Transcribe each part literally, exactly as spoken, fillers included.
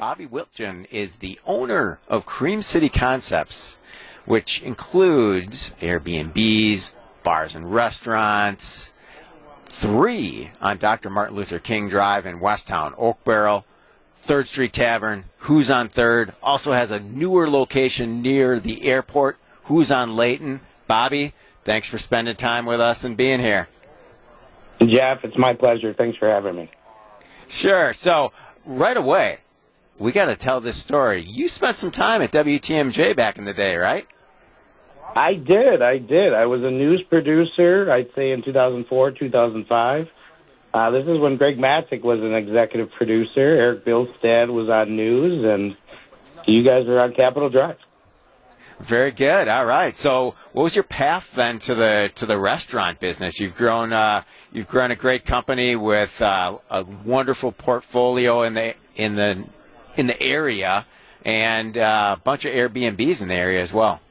Bobby Wilchin is the owner of Cream City Concepts, which includes Airbnbs, bars and restaurants, three on Doctor Martin Luther King Drive in Westtown, Oak Barrel, Third Street Tavern, Who's on Third, also has a newer location near the airport, Who's on Layton. Bobby, thanks for spending time with us and being here. Jeff, it's my pleasure. Thanks for having me. Sure. So, right away, we got to tell this story. You spent some time at W T M J back in the day, right? I did. I did. I was a news producer, I'd say in two thousand four, two thousand five. Uh, this is when Greg Matzik was an executive producer. Eric Bilstad was on news, and you guys were on Capitol Drive. Very good. All right. So, what was your path then to the to the restaurant business? You've grown uh, you've grown a great company with uh, a wonderful portfolio in the in the in the area, and uh, a bunch of Airbnbs in the area as well.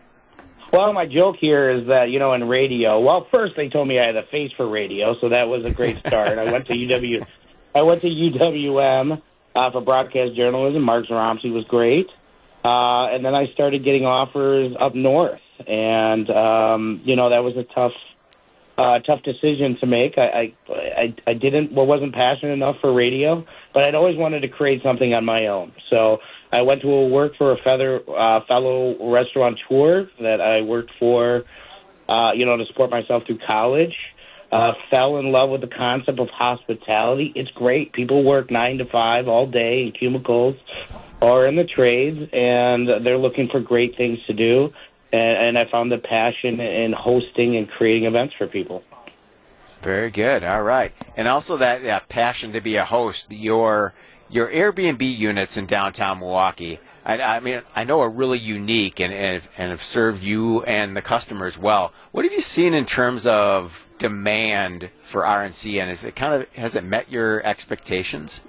Well, my joke here is that, you know, in radio, well, first they told me I had a face for radio, so that was a great start. I went to U W, I went to U W M uh, for broadcast journalism. Mark Zaromsky was great. Uh, and then I started getting offers up north. And, um, you know, that was a tough uh, tough decision to make. I, I, I, I didn't, well, wasn't passionate enough for radio, but I'd always wanted to create something on my own. So I went to work for a feather, uh, fellow restaurateur that I worked for, uh, you know, to support myself through college. Uh, fell in love with the concept of hospitality. It's great. People work nine to five all day in cubicles or in the trades, and they're looking for great things to do. And, and I found the passion in hosting and creating events for people. Very good. All right. And also that, that passion to be a host, your your Airbnb units in downtown Milwaukee, I, I mean, I know are really unique and, and, and have served you and the customers well. What have you seen in terms of demand for R N C, and is it kind of, has it met your expectations?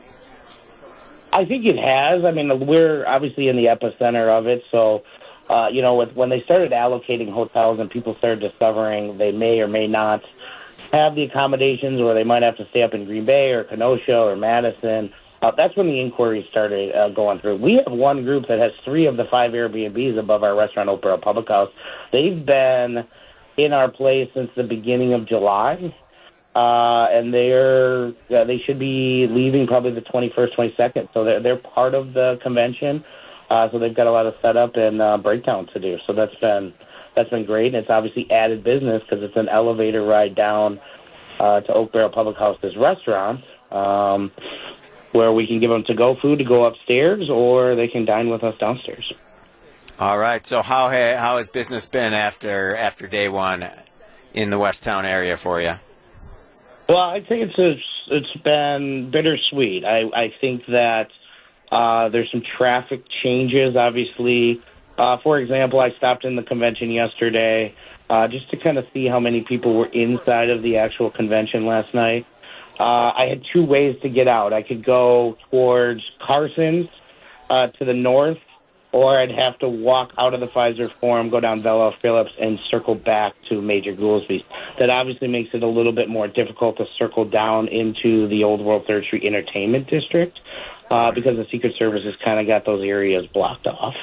I think it has. I mean, we're obviously in the epicenter of it, so uh, you know, with, when they started allocating hotels and people started discovering they may or may not have the accommodations, or they might have to stay up in Green Bay or Kenosha or Madison, uh, that's when the inquiries started uh, going through. We have one group that has three of the five Airbnbs above our restaurant, Oak Barrel Public House. They've been in our place since the beginning of July, uh, and they're uh, they should be leaving probably the twenty-first, twenty-second. So they're they're part of the convention. Uh, so they've got a lot of setup and uh, breakdown to do. So that's been that's been great, and it's obviously added business because it's an elevator ride down uh, to Oak Barrel Public House's restaurant, um, where we can give them to-go food to go upstairs, or they can dine with us downstairs. All right. So how ha- how has business been after after day one in the Westtown area for you? Well, I think it's a, it's been bittersweet. I I think that uh, there's some traffic changes. Obviously, uh, for example, I stopped in the convention yesterday uh, just to kind of see how many people were inside of the actual convention last night. Uh, I had two ways to get out. I could go towards Carson's uh, to the north, or I'd have to walk out of the Pfizer Forum, go down Bella Phillips, and circle back to Major Goolsby's. That obviously makes it a little bit more difficult to circle down into the Old World Third Street Entertainment District uh, because the Secret Service has kind of got those areas blocked off.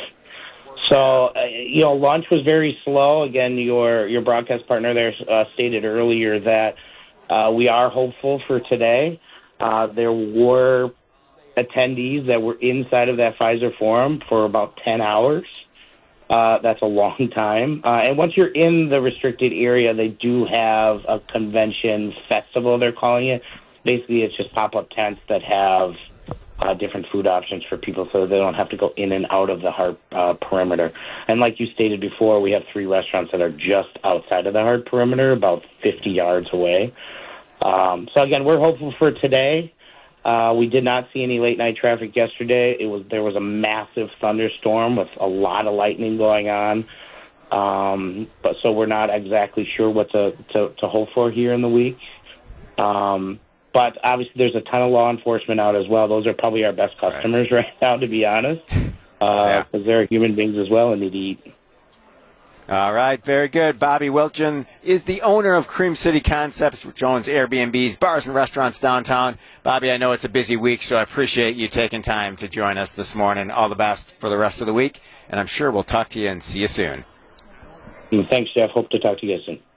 So, uh, you know, lunch was very slow. Again, your your broadcast partner there uh, stated earlier that uh, we are hopeful for today. Uh, there were attendees that were inside of that Pfizer Forum for about ten hours. Uh, that's a long time. Uh, and once you're in the restricted area, they do have a convention festival, they're calling it. Basically, it's just pop-up tents that have uh, different food options for people so they don't have to go in and out of the hard uh, perimeter. And like you stated before, we have three restaurants that are just outside of the hard perimeter, about fifty yards away. Um, so, again, we're hopeful for today. Uh, we did not see any late-night traffic yesterday. It was There was a massive thunderstorm with a lot of lightning going on. Um, but so we're not exactly sure what to, to, to hope for here in the week. Um, but obviously there's a ton of law enforcement out as well. Those are probably our best customers right, right now, to be honest, because uh, yeah. they're human beings as well and need to eat. All right, very good. Bobby Wilchin is the owner of Cream City Concepts, which owns Airbnbs, bars, and restaurants downtown. Bobby, I know it's a busy week, so I appreciate you taking time to join us this morning. All the best for the rest of the week, and I'm sure we'll talk to you and see you soon. Thanks, Jeff. Hope to talk to you guys soon.